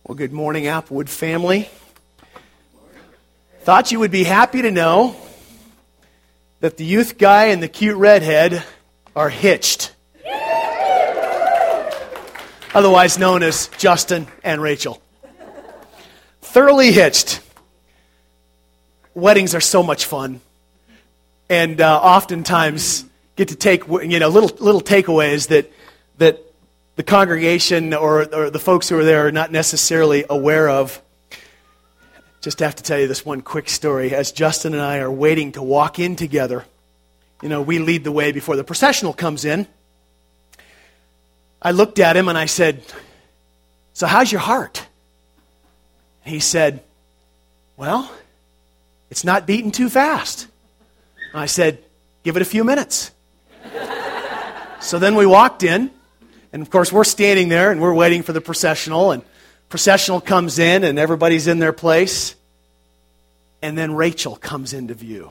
Well, good morning, Applewood family. Thought you would be happy to know that the youth guy and the cute redhead are hitched. Otherwise known as Justin and Rachel. Thoroughly hitched. Weddings are so much fun. And oftentimes get to take little takeaways that the congregation or the folks who are there are not necessarily aware of. Just have to tell you this one quick story. As Justin and I are waiting to walk in together, we lead the way before the processional comes in. I looked at him and I said, "So how's your heart?" He said, "Well, it's not beating too fast." I said, "Give it a few minutes." So then we walked in. And of course, we're standing there and we're waiting for the processional. And processional comes in and everybody's in their place. And then Rachel comes into view.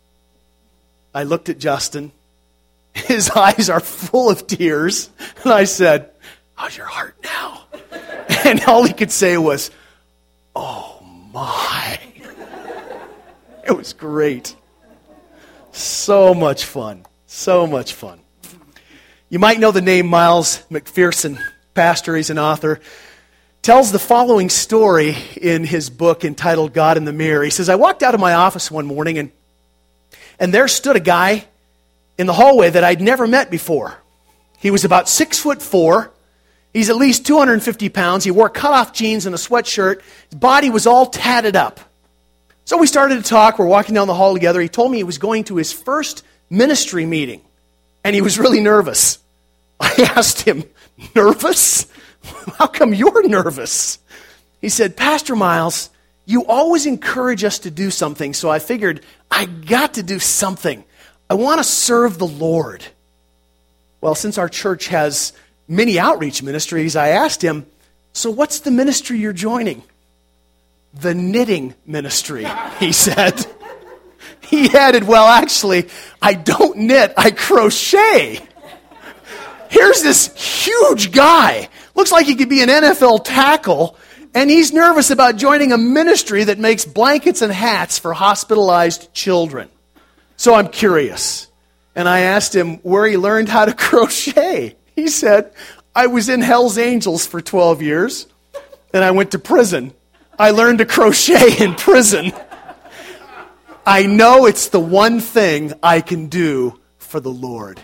I looked at Justin. His eyes are full of tears. And I said, "How's your heart now?" And all he could say was, "Oh my." It was great. So much fun. So much fun. You might know the name Miles McPherson, pastor, he's an author, tells the following story in his book entitled God in the Mirror. He says, "I walked out of my office one morning and there stood a guy in the hallway that I'd never met before. He was about 6'4". He's at least 250 pounds. He wore cutoff jeans and a sweatshirt. His body was all tatted up. So we started to talk. We're walking down the hall together. He told me he was going to his first ministry meeting. And he was really nervous. I asked him, "Nervous? How come you're nervous?" He said, "Pastor Miles, you always encourage us to do something, so I figured I got to do something. I want to serve the Lord." Well, since our church has many outreach ministries, I asked him, "So what's the ministry you're joining?" "The knitting ministry," he said. He added, "Well, actually, I don't knit, I crochet." Here's this huge guy. Looks like he could be an NFL tackle, and he's nervous about joining a ministry that makes blankets and hats for hospitalized children. So I'm curious. And I asked him where he learned how to crochet. He said, "I was in Hell's Angels for 12 years, and I went to prison. I learned to crochet in prison. I know it's the one thing I can do for the Lord."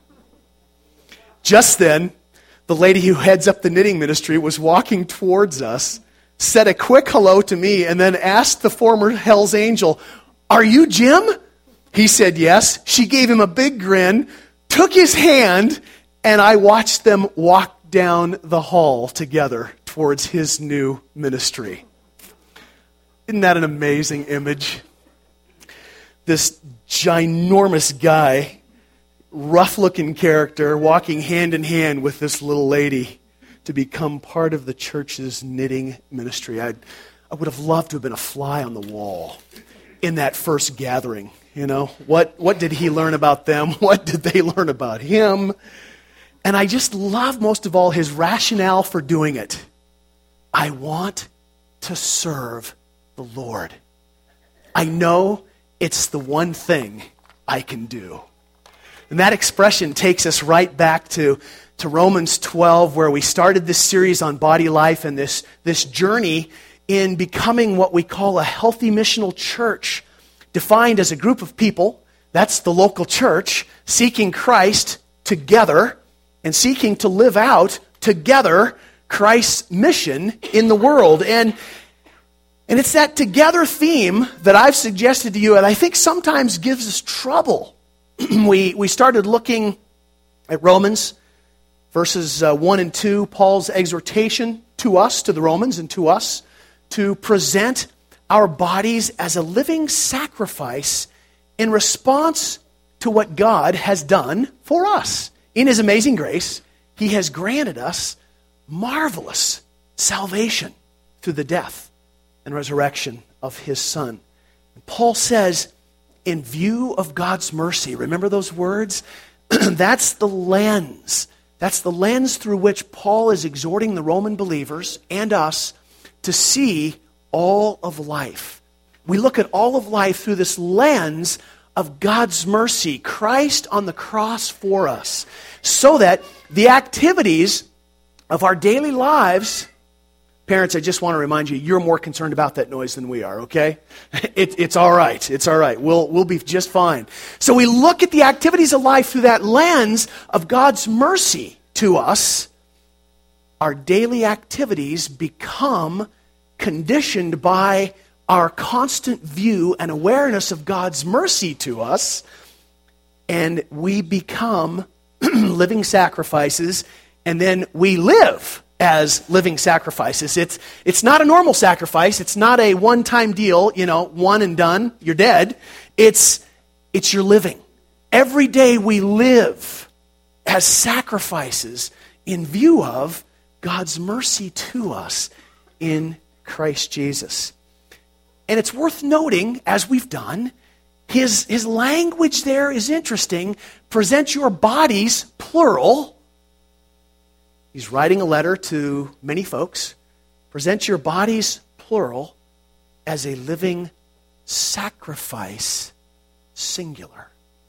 Just then, the lady who heads up the knitting ministry was walking towards us, said a quick hello to me, and then asked the former Hell's Angel, "Are you Jim?" He said yes. She gave him a big grin, took his hand, and I watched them walk down the hall together towards his new ministry. Isn't that an amazing image? This ginormous guy, rough-looking character, walking hand in hand with this little lady to become part of the church's knitting ministry. I would have loved to have been a fly on the wall in that first gathering. What did he learn about them? What did they learn about him? And I just love most of all his rationale for doing it. I want to serve the Lord. I know it's the one thing I can do. And that expression takes us right back to Romans 12, where we started this series on body life and this journey in becoming what we call a healthy missional church, defined as a group of people, that's the local church, seeking Christ together and seeking to live out together Christ's mission in the world. And it's that together theme that I've suggested to you, and I think sometimes gives us trouble. We started looking at Romans, verses 1 and 2, Paul's exhortation to us, to the Romans and to us, to present our bodies as a living sacrifice in response to what God has done for us. In His amazing grace, He has granted us marvelous salvation through the death and resurrection of His Son. And Paul says, in view of God's mercy, remember those words? That's the lens. That's the lens through which Paul is exhorting the Roman believers and us to see all of life. We look at all of life through this lens of God's mercy, Christ on the cross for us, so that the activities of our daily lives, parents, I just want to remind you, you're more concerned about that noise than we are, okay? It's all right. It's all right. We'll be just fine. So we look at the activities of life through that lens of God's mercy to us. Our daily activities become conditioned by our constant view and awareness of God's mercy to us, and we become living sacrifices, and then we live as living sacrifices. It's not a normal sacrifice. It's not a one-time deal, one and done, you're dead. It's your living. Every day we live as sacrifices in view of God's mercy to us in Christ Jesus. And it's worth noting, as we've done, his language there is interesting. Present your bodies, plural. He's writing a letter to many folks. Present your bodies, plural, as a living sacrifice, singular.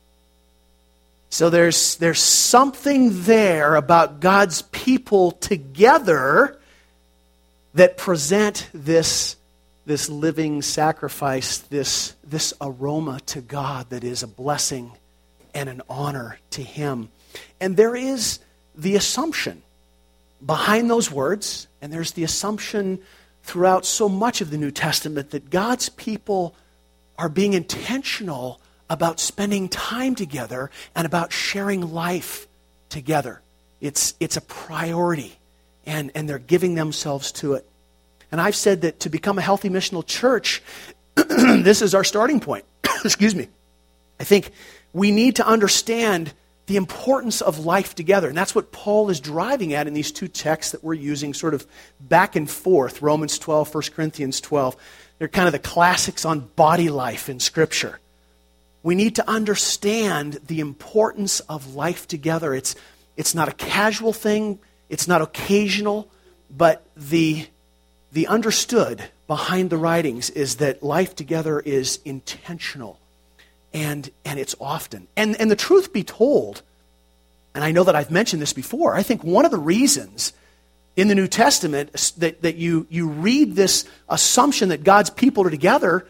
So there's something there about God's people together that present this living sacrifice, this aroma to God that is a blessing and an honor to Him. And there is the assumption behind those words, and there's the assumption throughout so much of the New Testament that God's people are being intentional about spending time together and about sharing life together. It's a priority, and they're giving themselves to it. And I've said that to become a healthy missional church, this is our starting point. Excuse me. I think we need to understand the importance of life together. And that's what Paul is driving at in these two texts that we're using sort of back and forth, Romans 12, 1 Corinthians 12. They're kind of the classics on body life in Scripture. We need to understand the importance of life together. It's not a casual thing. It's not occasional. But the understood behind the writings is that life together is intentional. And it's often. And the truth be told, and I know that I've mentioned this before, I think one of the reasons in the New Testament that you read this assumption that God's people are together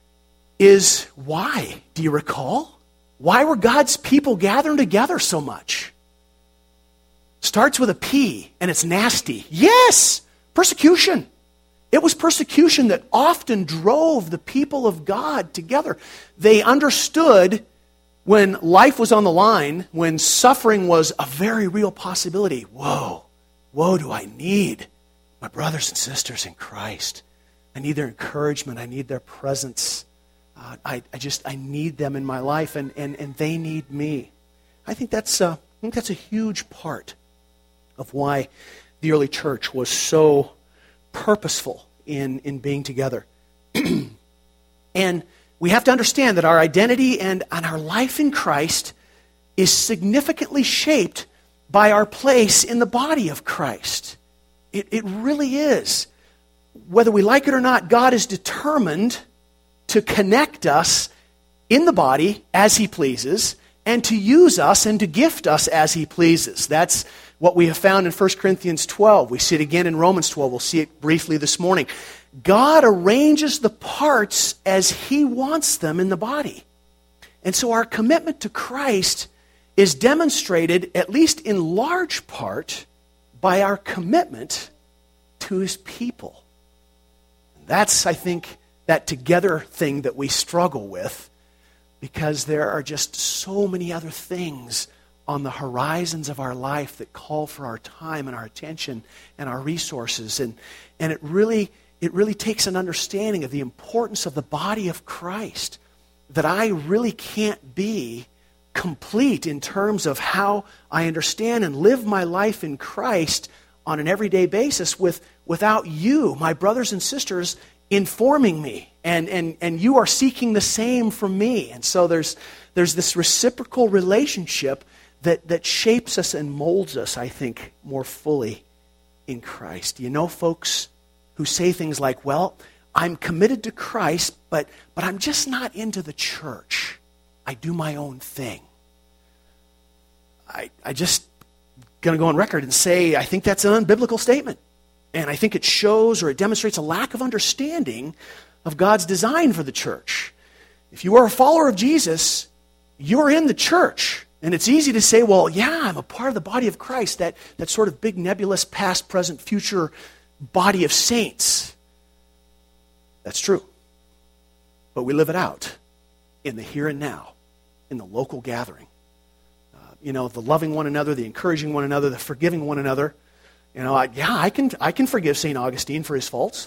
is why? Do you recall? Why were God's people gathering together so much? Starts with a P, and it's nasty. Yes! Persecution. It was persecution that often drove the people of God together. They understood when life was on the line, when suffering was a very real possibility. Woe do I need my brothers and sisters in Christ. I need their encouragement. I need their presence. I need them in my life, and they need me. I think that's a huge part of why the early church was so purposeful in being together. And we have to understand that our identity and our life in Christ is significantly shaped by our place in the body of Christ. It really is. Whether we like it or not, God is determined to connect us in the body as He pleases, and to use us and to gift us as He pleases. That's what we have found in 1 Corinthians 12. We see it again in Romans 12. We'll see it briefly this morning. God arranges the parts as He wants them in the body. And so our commitment to Christ is demonstrated, at least in large part, by our commitment to His people. That's, I think, that together thing that we struggle with, because there are just so many other things on the horizons of our life that call for our time and our attention and our resources. And it really takes an understanding of the importance of the body of Christ, that I really can't be complete in terms of how I understand and live my life in Christ on an everyday basis without you, my brothers and sisters, informing me. And you are seeking the same from me. And so there's this reciprocal relationship that shapes us and molds us, I think, more fully in Christ. You know, folks, who say things like, well, I'm committed to Christ, but I'm just not into the church. I do my own thing. I just going to go on record and say I think that's an unbiblical statement. And I think it shows or it demonstrates a lack of understanding of God's design for the church. If you are a follower of Jesus, you're in the church. And it's easy to say, well, yeah, I'm a part of the body of Christ, that sort of big nebulous past, present, future body of saints. That's true. But we live it out in the here and now, in the local gathering. The loving one another, the encouraging one another, the forgiving one another. I can forgive St. Augustine for his faults.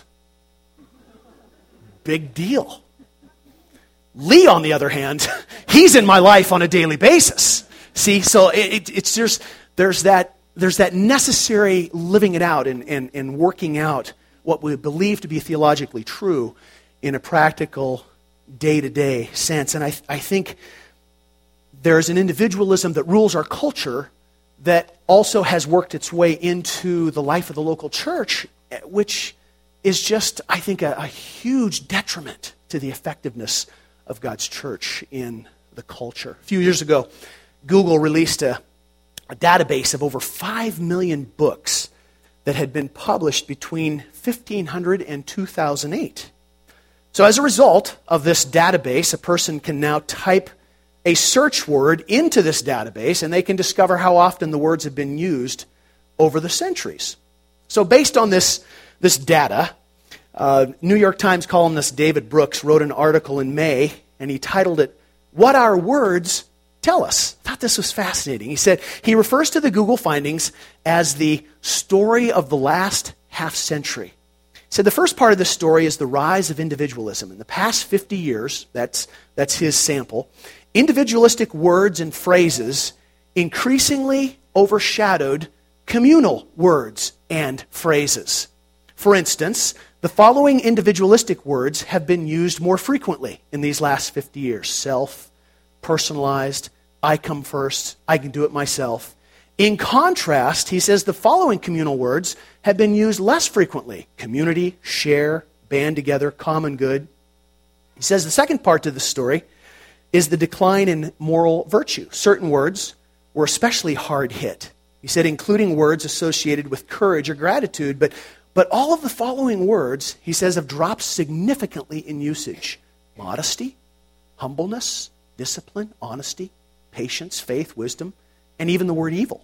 Big deal. Lee, on the other hand, he's in my life on a daily basis. See, so there's that necessary living it out and working out what we believe to be theologically true in a practical day-to-day sense. And I think there's an individualism that rules our culture that also has worked its way into the life of the local church, which is just, I think, a huge detriment to the effectiveness of God's church in the culture. A few years ago, Google released a database of over 5 million books that had been published between 1500 and 2008. So as a result of this database, a person can now type a search word into this database, and they can discover how often the words have been used over the centuries. So based on this data, New York Times columnist David Brooks wrote an article in May, and he titled it, "What Our Words Tell Us." I thought this was fascinating. He said he refers to the Google findings as the story of the last half century. He said the first part of this story is the rise of individualism. In the past 50 years, that's his sample, individualistic words and phrases increasingly overshadowed communal words and phrases. For instance, the following individualistic words have been used more frequently in these last 50 years. Self, personalized, I come first, I can do it myself. In contrast, he says the following communal words have been used less frequently. Community, share, band together, common good. He says the second part to the story is the decline in moral virtue. Certain words were especially hard hit. He said including words associated with courage or gratitude, but all of the following words, he says, have dropped significantly in usage. Modesty, humbleness, discipline, honesty, patience, faith, wisdom, and even the word evil.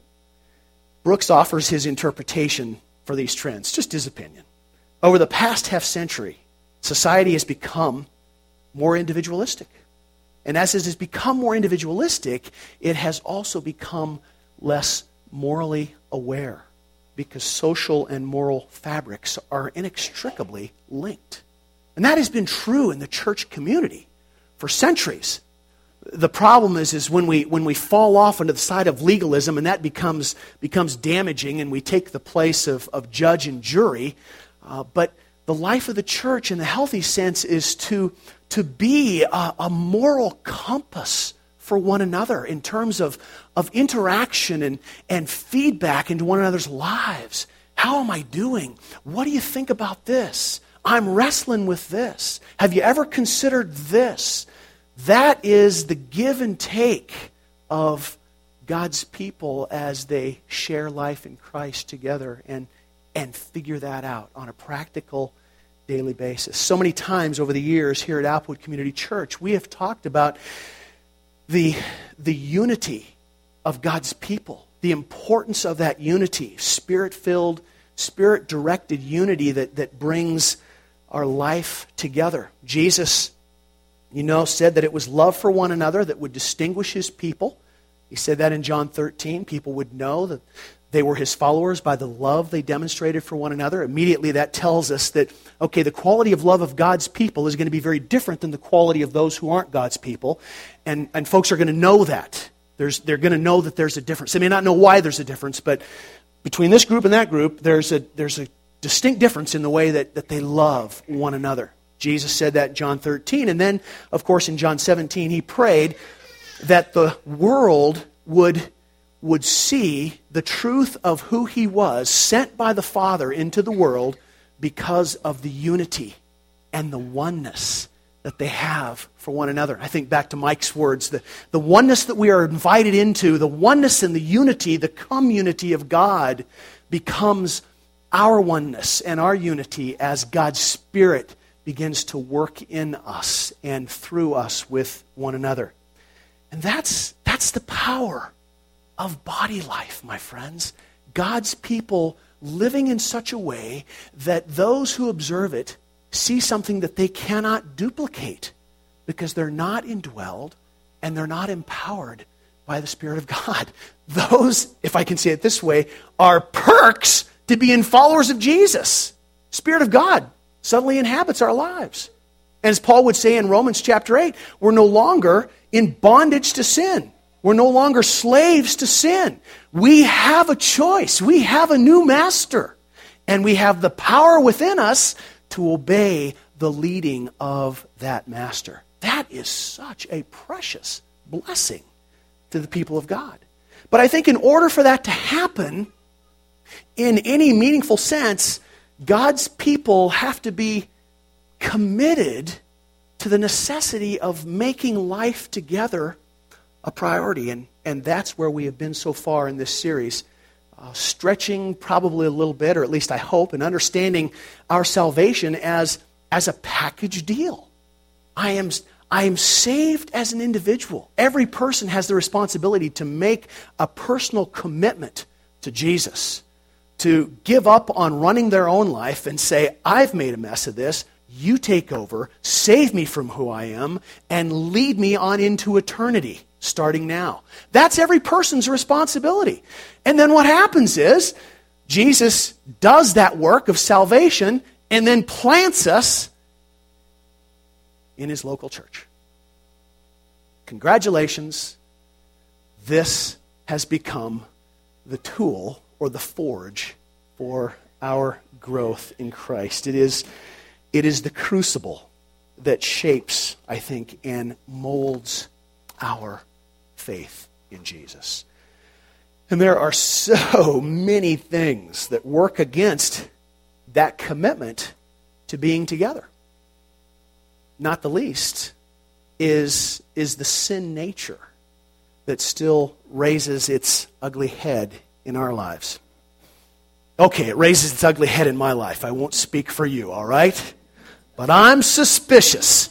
Brooks offers his interpretation for these trends, just his opinion. Over the past half century, society has become more individualistic. And as it has become more individualistic, it has also become less morally aware, because social and moral fabrics are inextricably linked. And that has been true in the church community for centuries. The problem is when we fall off onto the side of legalism, and that becomes damaging, and we take the place of judge and jury. But the life of the church in the healthy sense is to be a moral compass for one another in terms of interaction and feedback into one another's lives. How am I doing? What do you think about this? I'm wrestling with this. Have you ever considered this? That is the give and take of God's people as they share life in Christ together and figure that out on a practical daily basis. So many times over the years here at Applewood Community Church, we have talked about the unity of God's people, the importance of that unity, Spirit-filled, Spirit-directed unity that brings our life together. Jesus, said that it was love for one another that would distinguish his people. He said that in John 13. People would know that they were his followers by the love they demonstrated for one another. Immediately that tells us that, the quality of love of God's people is going to be very different than the quality of those who aren't God's people. And folks are going to know that. They're going to know that there's a difference. They may not know why there's a difference, but between this group and that group, there's a distinct difference in the way that they love one another. Jesus said that in John 13. And then, of course, in John 17, he prayed that the world would see the truth of who he was, sent by the Father into the world, because of the unity and the oneness that they have for one another. I think back to Mike's words, the oneness that we are invited into, the oneness and the unity, the community of God becomes our oneness and our unity as God's Spirit begins to work in us and through us with one another. And that's the power of body life, my friends. God's people living in such a way that those who observe it see something that they cannot duplicate because they're not indwelled and they're not empowered by the Spirit of God. Those, if I can say it this way, are perks to being followers of Jesus. Spirit of God suddenly inhabits our lives. And as Paul would say in Romans chapter 8, we're no longer in bondage to sin. We're no longer slaves to sin. We have a choice. We have a new master. And we have the power within us to obey the leading of that master. That is such a precious blessing to the people of God. But I think in order for that to happen, in any meaningful sense, God's people have to be committed to the necessity of making life together a priority. And that's where we have been so far in this series, stretching probably a little bit, or at least I hope, and understanding our salvation as a package deal. I am saved as an individual. Every person has the responsibility to make a personal commitment to Jesus, to give up on running their own life and say, I've made a mess of this. You take over, save me from who I am, and lead me on into eternity, starting now. That's every person's responsibility. And then what happens is, Jesus does that work of salvation and then plants us in his local church. Congratulations, this has become the tool or the forge for our growth in Christ. It is the crucible that shapes, I think, and molds our faith in Jesus. And there are so many things that work against that commitment to being together. Not the least is the sin nature that still raises its ugly head in our lives. Okay, it raises its ugly head in my life. I won't speak for you, all right? But I'm suspicious.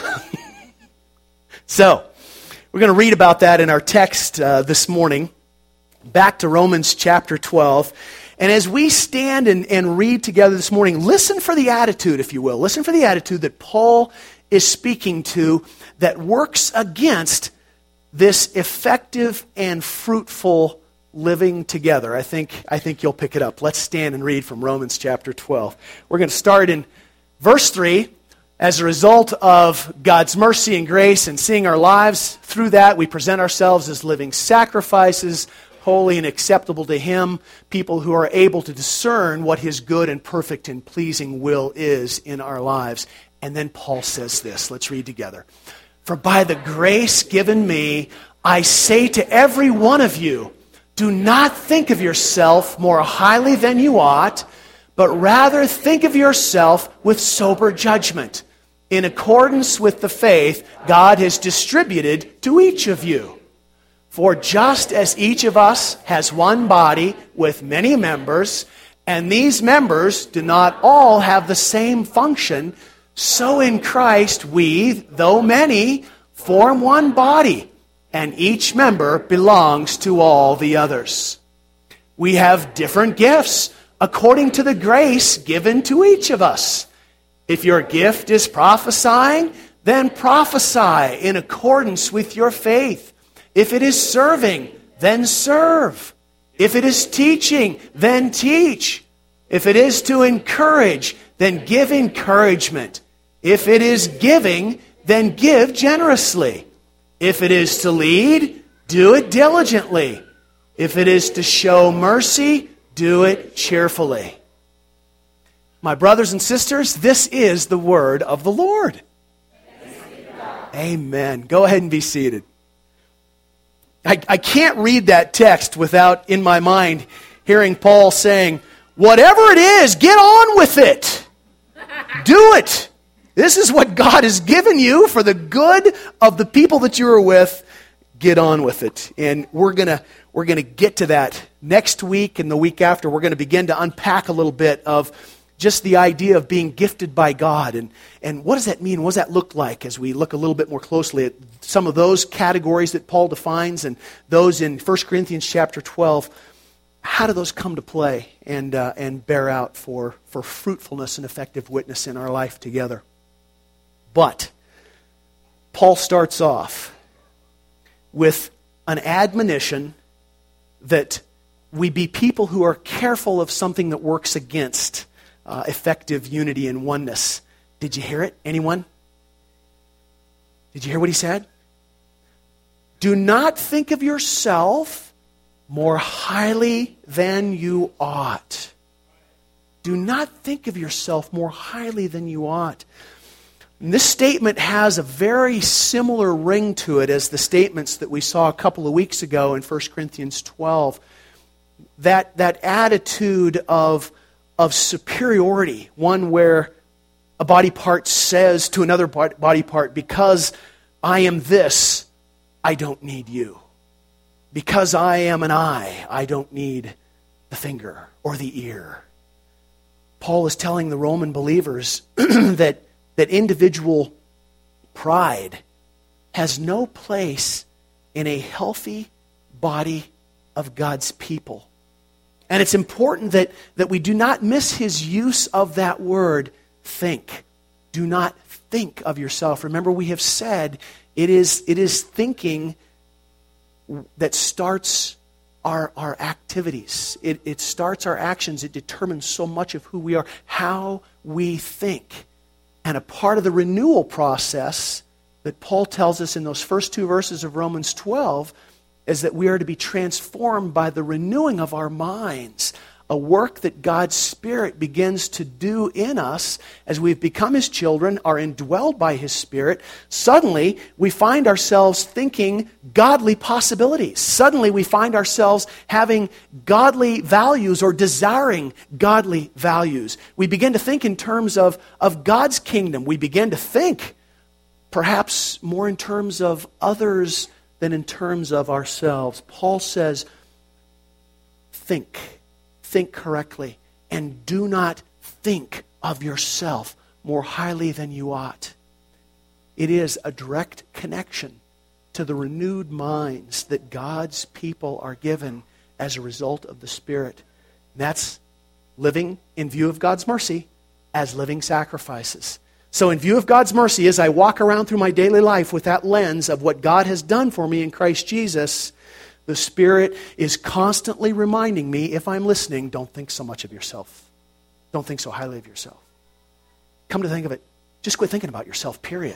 So, we're going to read about that in our text this morning. Back to Romans chapter 12. And as we stand and read together this morning, listen for the attitude, if you will. Listen for the attitude that Paul is speaking to that works against this effective and fruitful living together. I think you'll pick it up. Let's stand and read from Romans chapter 12. We're going to start in verse 3. As a result of God's mercy and grace and seeing our lives through that, we present ourselves as living sacrifices, holy and acceptable to Him, people who are able to discern what His good and perfect and pleasing will is in our lives. And then Paul says this. Let's read together. For by the grace given me, I say to every one of you, do not think of yourself more highly than you ought, but rather think of yourself with sober judgment, in accordance with the faith God has distributed to each of you. For just as each of us has one body with many members, and these members do not all have the same function, so in Christ we, though many, form one body, and each member belongs to all the others. We have different gifts according to the grace given to each of us. If your gift is prophesying, then prophesy in accordance with your faith. If it is serving, then serve. If it is teaching, then teach. If it is to encourage, then give encouragement. If it is giving, then give generously. If it is to lead, do it diligently. If it is to show mercy, do it cheerfully. My brothers and sisters, this is the word of the Lord. Amen. Go ahead and be seated. I can't read that text without, in my mind, hearing Paul saying, whatever it is, get on with it. Do it. This is what God has given you for the good of the people that you are with. Get on with it. And we're gonna get to that next week and the week after. We're going to begin to unpack a little bit of just the idea of being gifted by God. And what does that mean? What does that look like as we look a little bit more closely at some of those categories that Paul defines and those in 1 Corinthians chapter 12. How do those come to play and bear out for fruitfulness and effective witness in our life together? But Paul starts off with an admonition that we be people who are careful of something that works against effective unity and oneness. Did you hear it? Anyone? Did you hear what he said? Do not think of yourself more highly than you ought. Do not think of yourself more highly than you ought. And this statement has a very similar ring to it as the statements that we saw a couple of weeks ago in 1 Corinthians 12. That attitude of superiority, one where a body part says to another body part, because I am this, I don't need you. Because I am an eye, I don't need the finger or the ear. Paul is telling the Roman believers that individual pride has no place in a healthy body of God's people. And it's important that we do not miss his use of that word, think. Do not think of yourself. Remember, we have said it is thinking that starts our activities. It starts our actions. It determines so much of who we are, how we think. And a part of the renewal process that Paul tells us in those first two verses of Romans 12 is that we are to be transformed by the renewing of our minds, a work that God's Spirit begins to do in us as we've become His children, are indwelled by His Spirit. Suddenly, we find ourselves thinking godly possibilities. Suddenly, we find ourselves having godly values or desiring godly values. We begin to think in terms of God's kingdom. We begin to think perhaps more in terms of others than in terms of ourselves. Paul says, think correctly, and do not think of yourself more highly than you ought. It is a direct connection to the renewed minds that God's people are given as a result of the Spirit. And that's living in view of God's mercy as living sacrifices. So in view of God's mercy, as I walk around through my daily life with that lens of what God has done for me in Christ Jesus, the Spirit is constantly reminding me, if I'm listening, don't think so much of yourself. Don't think so highly of yourself. Come to think of it, just quit thinking about yourself, period.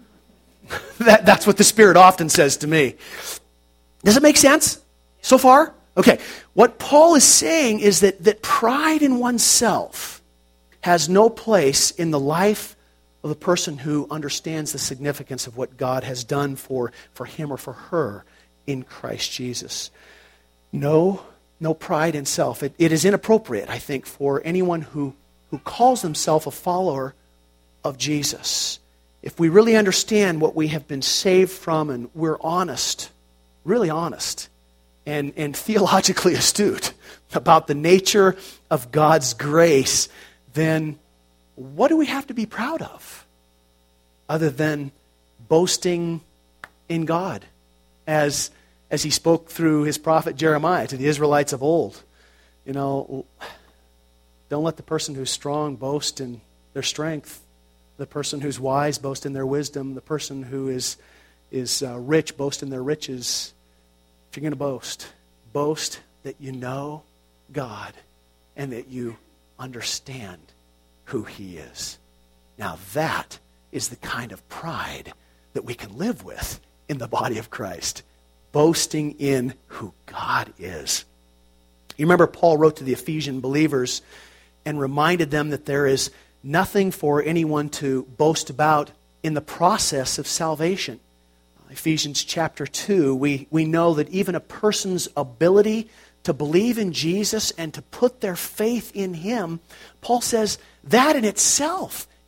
That's what the Spirit often says to me. Does it make sense so far? Okay. What Paul is saying is that pride in oneself has no place in the life of the person who understands the significance of what God has done for him or for her in Christ Jesus. No pride in self. It is inappropriate, I think, for anyone who calls himself a follower of Jesus. If we really understand what we have been saved from and we're honest, really honest, and theologically astute about the nature of God's grace, then what do we have to be proud of other than boasting in God? As he spoke through his prophet Jeremiah to the Israelites of old. You know, don't let the person who's strong boast in their strength. The person who's wise boast in their wisdom. The person who is rich boast in their riches. If you're going to boast that you know God and that you understand who He is. Now that is the kind of pride that we can live with in the body of Christ, boasting in who God is. You remember Paul wrote to the Ephesian believers and reminded them that there is nothing for anyone to boast about in the process of salvation. Ephesians chapter 2, we know that even a person's ability to believe in Jesus and to put their faith in Him, Paul says that in itself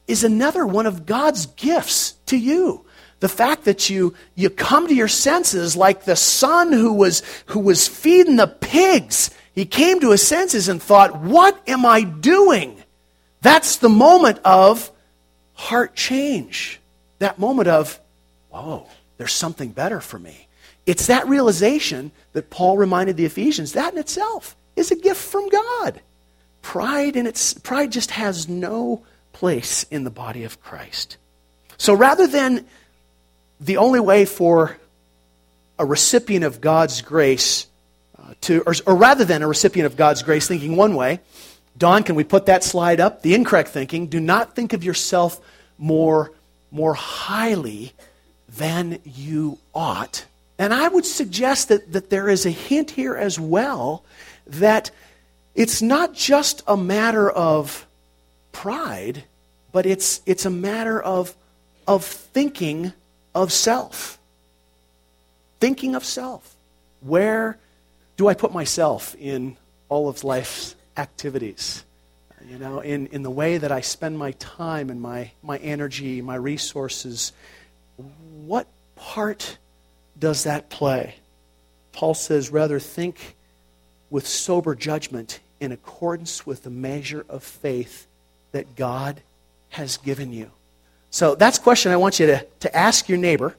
is another one of God's gifts to you. The fact that you come to your senses like the son who was feeding the pigs. He came to his senses and thought, what am I doing? That's the moment of heart change. That moment of, whoa, there's something better for me. It's that realization that Paul reminded the Ephesians. That in itself is a gift from God. Pride just has no place in the body of Christ. So rather than the only way for a recipient of God's grace or rather than a recipient of God's grace thinking one way, Don, can we put that slide up? The incorrect thinking, do not think of yourself more highly than you ought. And I would suggest that there is a hint here as well that it's not just a matter of pride, but it's a matter of thinking of self. Thinking of self. Where do I put myself in all of life's activities? In the way that I spend my time and my energy, my resources. What part does that play? Paul says, rather think with sober judgment in accordance with the measure of faith that God has given you. So that's a question I want you to ask your neighbor.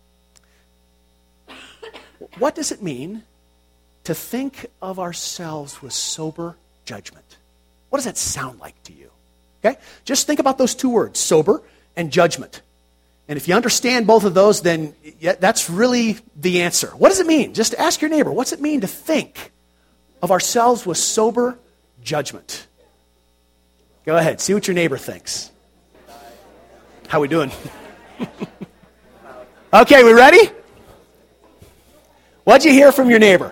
What does it mean to think of ourselves with sober judgment? What does that sound like to you? Okay? Just think about those two words, sober and judgment. And if you understand both of those, then that's really the answer. What does it mean? Just ask your neighbor, what's it mean to think of ourselves with sober judgment? Go ahead, see what your neighbor thinks. How we doing? Okay, we ready? What'd you hear from your neighbor?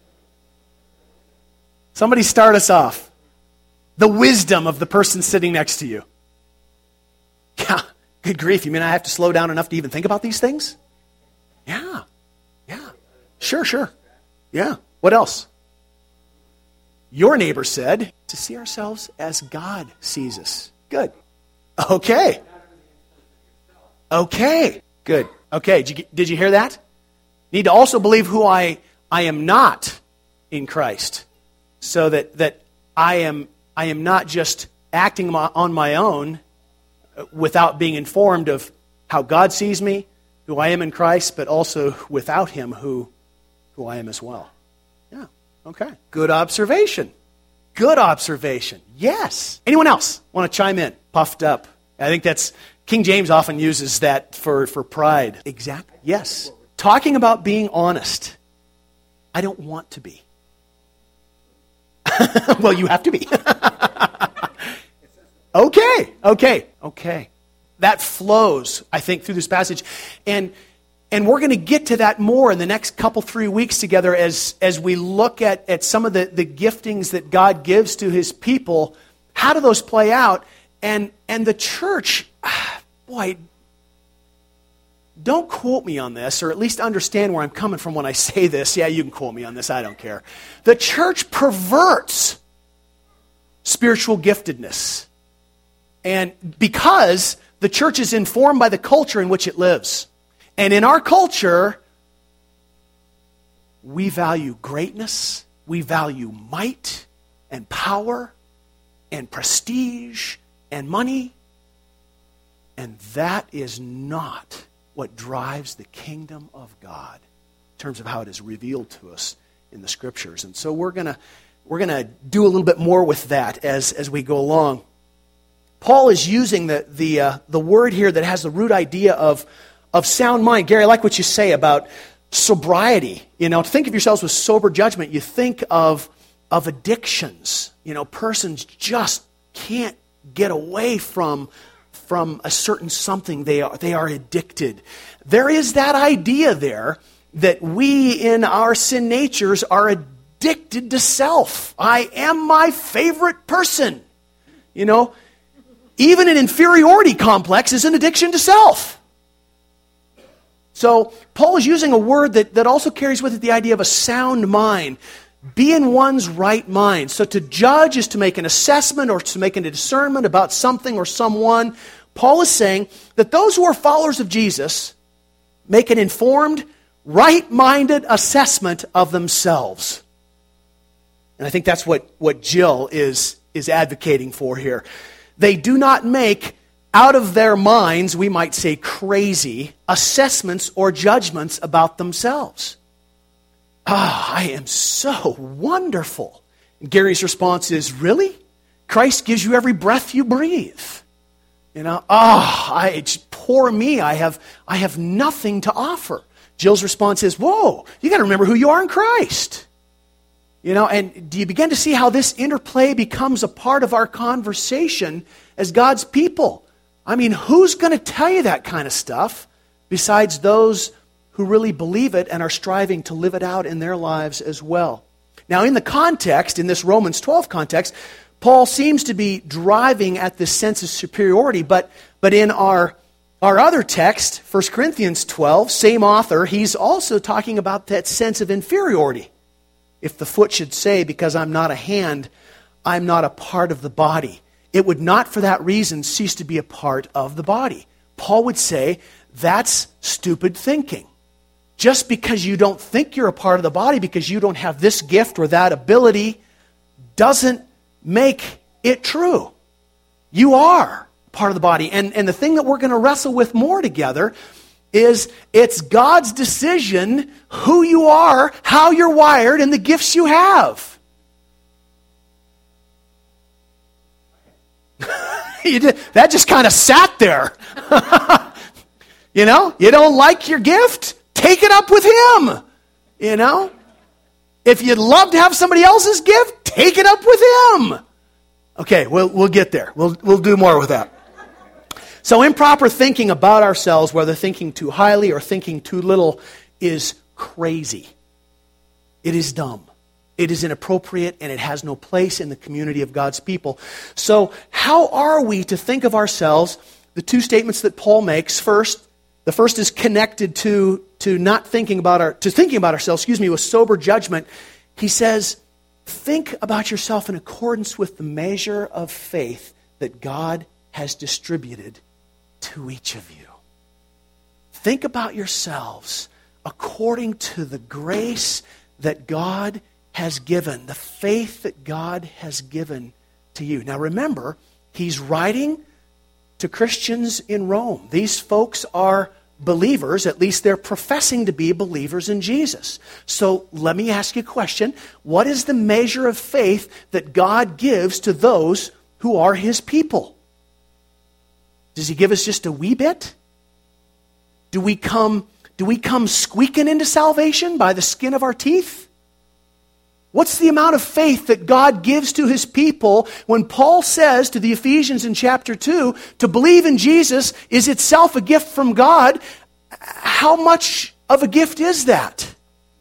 Somebody start us off. The wisdom of the person sitting next to you. Yeah, good grief. You mean I have to slow down enough to even think about these things? Yeah. Sure. Yeah. What else? Your neighbor said to see ourselves as God sees us. Good. Okay. Good. Okay. Did you hear that? Need to also believe who I am not in Christ, so that I am not just acting on my own without being informed of how God sees me, who I am in Christ, but also without Him who I am as well. Yeah. Okay. Good observation. Yes. Anyone else want to chime in? Puffed up. I think that's King James often uses that for pride. Exactly. Yes. Talking about being honest. I don't want to be. Well, you have to be. Okay. That flows, I think, through this passage. And we're going to get to that more in the next 3 weeks together as we look at some of the giftings that God gives to His people. How do those play out? And the church, boy, don't quote me on this, or at least understand where I'm coming from when I say this. Yeah, you can quote me on this. I don't care. The church perverts spiritual giftedness. And because the church is informed by the culture in which it lives. And in our culture, we value greatness, we value might and power and prestige and money. And that is not what drives the kingdom of God in terms of how it is revealed to us in the Scriptures. And so we're gonna do a little bit more with that as we go along. Paul is using the word here that has the root idea of sound mind. Gary, I like what you say about sobriety. To think of yourselves with sober judgment, you think of addictions. Persons just can't get away from a certain something. They are addicted. There is that idea there that we in our sin natures are addicted to self. I am my favorite person. Even an inferiority complex is an addiction to self. So Paul is using a word that also carries with it the idea of a sound mind. Be in one's right mind. So to judge is to make an assessment or to make a discernment about something or someone. Paul is saying that those who are followers of Jesus make an informed, right-minded assessment of themselves. And I think that's what Jill is advocating for here. They do not make out of their minds, we might say crazy, assessments or judgments about themselves. I am so wonderful. And Gary's response is, really? Christ gives you every breath you breathe. Poor me, I have nothing to offer. Jill's response is, whoa, you got to remember who you are in Christ. And do you begin to see how this interplay becomes a part of our conversation as God's people? I mean, who's going to tell you that kind of stuff besides those who really believe it and are striving to live it out in their lives as well? Now, in the context, in this Romans 12 context, Paul seems to be driving at this sense of superiority, but in our other text, 1 Corinthians 12, same author, he's also talking about that sense of inferiority. If the foot should say, because I'm not a hand, I'm not a part of the body, it would not for that reason cease to be a part of the body. Paul would say, that's stupid thinking. Just because you don't think you're a part of the body, because you don't have this gift or that ability, doesn't make it true. You are part of the body. And the thing that we're going to wrestle with more together is it's God's decision who you are, how you're wired, and the gifts you have. That just kind of sat there. You don't like your gift? Take it up with Him. If you'd love to have somebody else's gift, take it up with Him. Okay, we'll get there. We'll do more with that. So improper thinking about ourselves, whether thinking too highly or thinking too little, is crazy. It is dumb. It is inappropriate, and it has no place in the community of God's people. So how are we to think of ourselves? The two statements that Paul makes, the first is connected to thinking about ourselves, with sober judgment. He says, think about yourself in accordance with the measure of faith that God has distributed to each of you. Think about yourselves according to the grace that God has given, the faith that God has given to you. Now remember, he's writing to Christians in Rome. These folks are believers, at least they're professing to be believers in Jesus. So let me ask you a question. What is the measure of faith that God gives to those who are His people? Does He give us just a wee bit? Do we come squeaking into salvation by the skin of our teeth? What's the amount of faith that God gives to His people when Paul says to the Ephesians in chapter 2, to believe in Jesus is itself a gift from God? How much of a gift is that?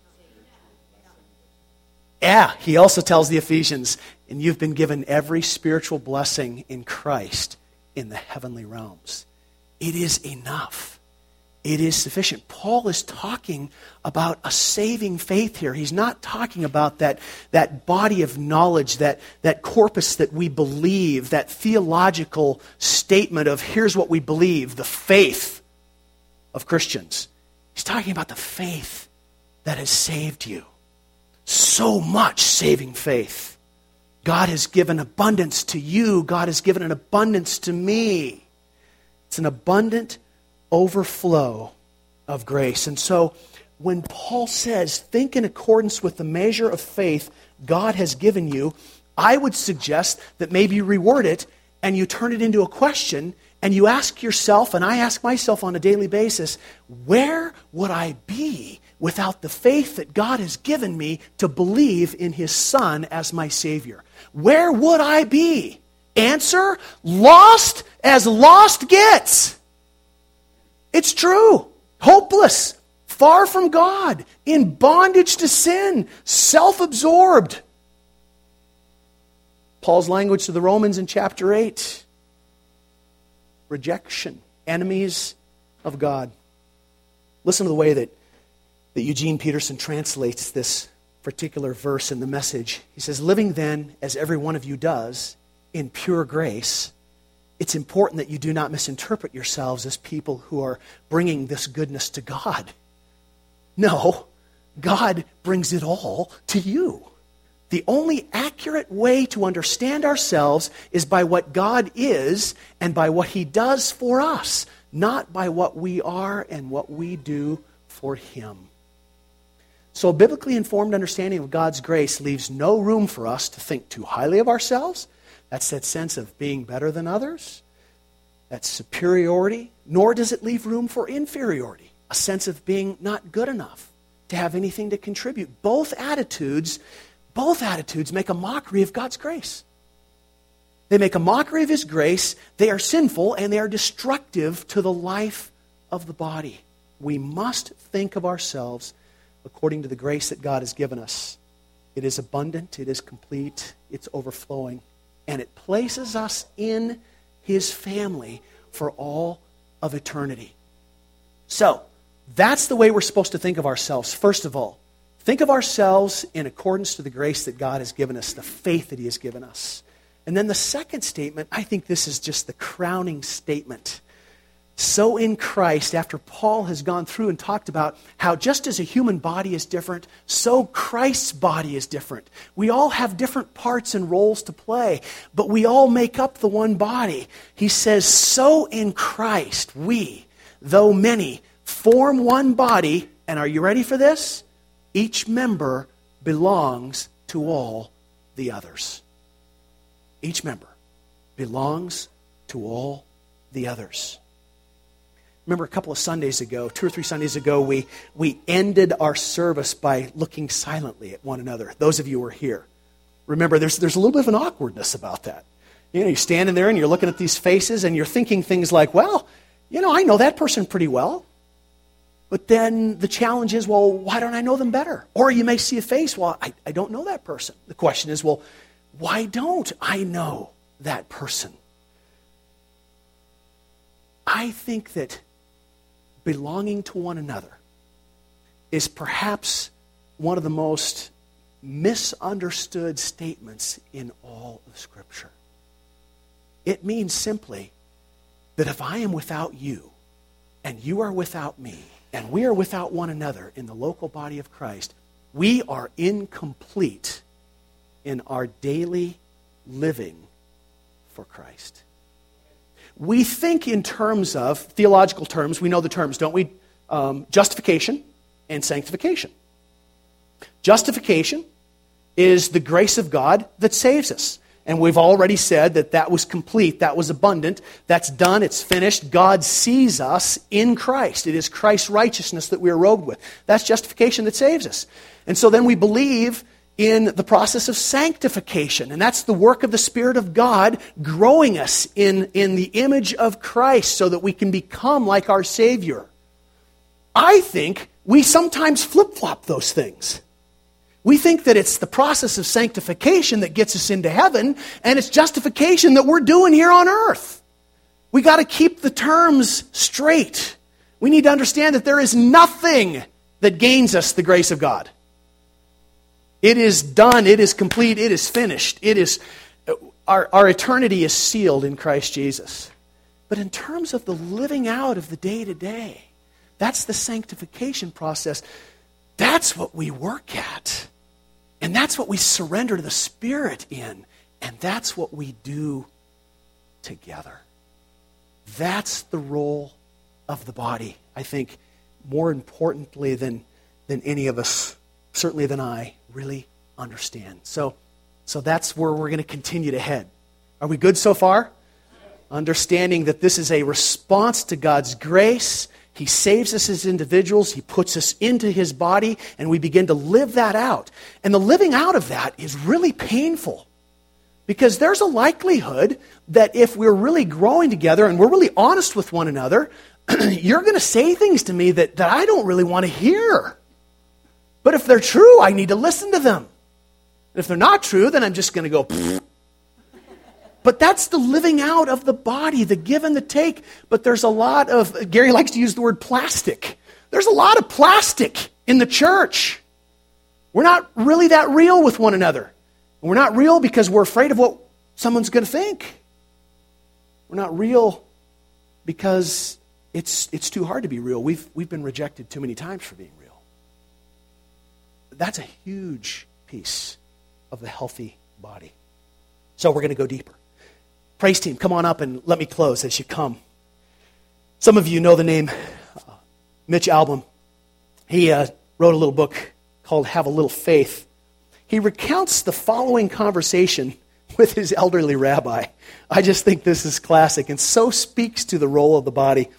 Yeah, he also tells the Ephesians, and you've been given every spiritual blessing in Christ in the heavenly realms. It is enough. It is sufficient. Paul is talking about a saving faith here. He's not talking about that body of knowledge, that corpus that we believe, that theological statement of here's what we believe, the faith of Christians. He's talking about the faith that has saved you. So much saving faith. God has given abundance to you. God has given an abundance to me. It's an abundant overflow of grace. And so when Paul says, think in accordance with the measure of faith God has given you, I would suggest that maybe you reword it and you turn it into a question and you ask yourself, and I ask myself on a daily basis, where would I be without the faith that God has given me to believe in His Son as my Savior? Where would I be? Answer, lost as lost gets. It's true. Hopeless. Far from God. In bondage to sin. Self-absorbed. Paul's language to the Romans in chapter 8. Rejection. Enemies of God. Listen to the way that Eugene Peterson translates this particular verse in the Message. He says, living then, as every one of you does, in pure grace, it's important that you do not misinterpret yourselves as people who are bringing this goodness to God. No, God brings it all to you. The only accurate way to understand ourselves is by what God is and by what He does for us, not by what we are and what we do for Him. So a biblically informed understanding of God's grace leaves no room for us to think too highly of ourselves. That's that sense of being better than others. That's superiority. Nor does it leave room for inferiority, a sense of being not good enough to have anything to contribute. Both attitudes make a mockery of God's grace. They make a mockery of His grace. They are sinful and they are destructive to the life of the body. We must think of ourselves according to the grace that God has given us. It is abundant, it is complete, it's overflowing, and it places us in His family for all of eternity. So, that's the way we're supposed to think of ourselves. First of all, think of ourselves in accordance to the grace that God has given us, the faith that He has given us. And then the second statement, I think this is just the crowning statement. So in Christ, after Paul has gone through and talked about how just as a human body is different, so Christ's body is different. We all have different parts and roles to play, but we all make up the one body. He says, so in Christ, we, though many, form one body, and are you ready for this? Each member belongs to all the others. Each member belongs to all the others. Remember a couple of Sundays ago, 2 or 3 Sundays ago, we ended our service by looking silently at one another. Those of you who were here. Remember, there's a little bit of an awkwardness about that. You know, you're standing there and you're looking at these faces and you're thinking things like, well, you know, I know that person pretty well. But then the challenge is, well, why don't I know them better? Or you may see a face, well, I don't know that person. The question is, well, why don't I know that person? I think that belonging to one another is perhaps one of the most misunderstood statements in all of Scripture. It means simply that if I am without you, and you are without me, and we are without one another in the local body of Christ, we are incomplete in our daily living for Christ. We think in terms of, theological terms, we know the terms, don't we? Justification and sanctification. Justification is the grace of God that saves us. And we've already said that that was complete, that was abundant, that's done, it's finished. God sees us in Christ. It is Christ's righteousness that we are robed with. That's justification that saves us. And so then we believe in the process of sanctification. And that's the work of the Spirit of God growing us in the image of Christ so that we can become like our Savior. I think we sometimes flip-flop those things. We think that it's the process of sanctification that gets us into heaven, and it's justification that we're doing here on earth. We got to keep the terms straight. We need to understand that there is nothing that gains us the grace of God. It is done, it is complete, it is finished. It is our eternity is sealed in Christ Jesus. But in terms of the living out of the day-to-day, that's the sanctification process. That's what we work at. And that's what we surrender to the Spirit in. And that's what we do together. That's the role of the body, I think, more importantly than any of us, certainly than I, really understand. So that's where we're going to continue to head. Are we good so far? Understanding that this is a response to God's grace. He saves us as individuals. He puts us into His body, and we begin to live that out. And the living out of that is really painful, because there's a likelihood that if we're really growing together and we're really honest with one another, you're going to say things to me that I don't really want to hear. But if they're true, I need to listen to them. And if they're not true, then I'm just going to go, pfft. But that's the living out of the body, the give and the take. But there's a lot of, Gary likes to use the word plastic. There's a lot of plastic in the church. We're not really that real with one another. We're not real because we're afraid of what someone's going to think. We're not real because it's too hard to be real. We've been rejected too many times for being real. That's a huge piece of the healthy body. So we're going to go deeper. Praise team, come on up and let me close as you come. Some of you know the name Mitch Albom. He wrote a little book called Have a Little Faith. He recounts the following conversation with his elderly rabbi. I just think this is classic and so speaks to the role of the body.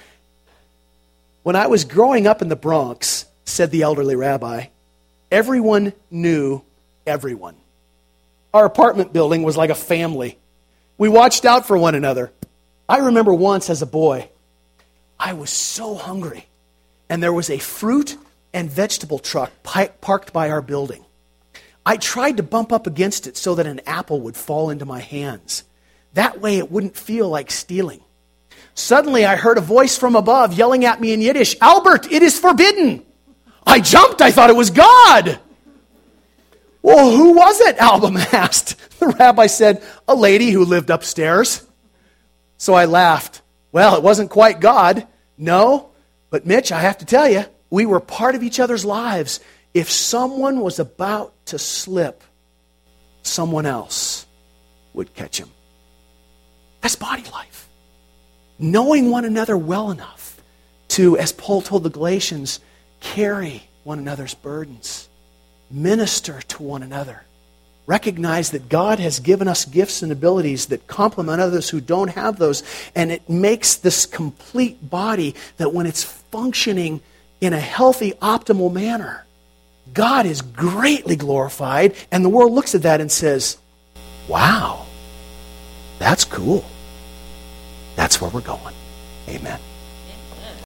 When I was growing up in the Bronx, said the elderly rabbi, everyone knew everyone. Our apartment building was like a family. We watched out for one another. I remember once as a boy, I was so hungry, and there was a fruit and vegetable truck parked by our building. I tried to bump up against it so that an apple would fall into my hands. That way it wouldn't feel like stealing. Suddenly I heard a voice from above yelling at me in Yiddish, "Albert, it is forbidden." I jumped. I thought it was God. "Well, who was it?" Albom asked. The rabbi said, "A lady who lived upstairs." So I laughed. Well, it wasn't quite God. No, but Mitch, I have to tell you, we were part of each other's lives. If someone was about to slip, someone else would catch him. That's body life. Knowing one another well enough to, as Paul told the Galatians, carry one another's burdens. Minister to one another. Recognize that God has given us gifts and abilities that complement others who don't have those. And it makes this complete body that when it's functioning in a healthy, optimal manner, God is greatly glorified. And the world looks at that and says, wow, that's cool. That's where we're going. Amen.